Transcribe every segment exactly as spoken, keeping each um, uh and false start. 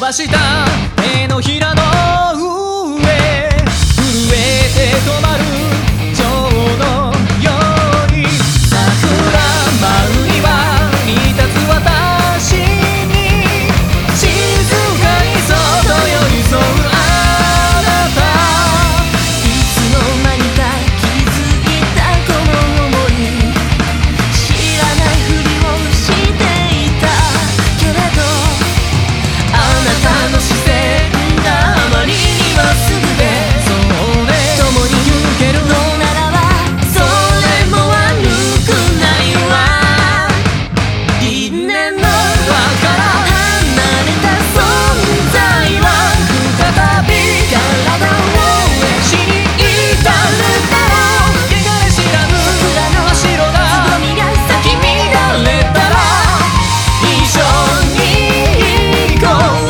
ばした手のひらの上震えて止まる蝶のように桜舞うには似立つ私に静かにそっと寄り添うあなたいつの間にか気づいたこの想い知らないふりをしていたけれどあなたの視線があまりにまっすぐでそうね共に行けるのならばそれも悪くないわ因縁の輪から離れた存在は再び体をしに至るだろう汚れ知らぬ桜の真っ白なつぼみが咲き乱れたら一緒に行こう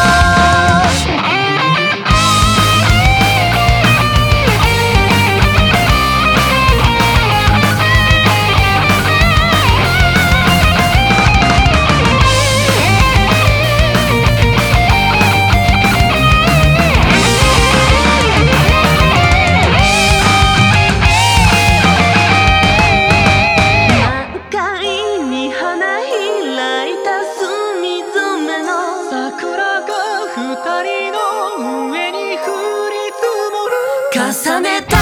満開に花開いた墨染めの桜が二人の上に降り積もる重ねた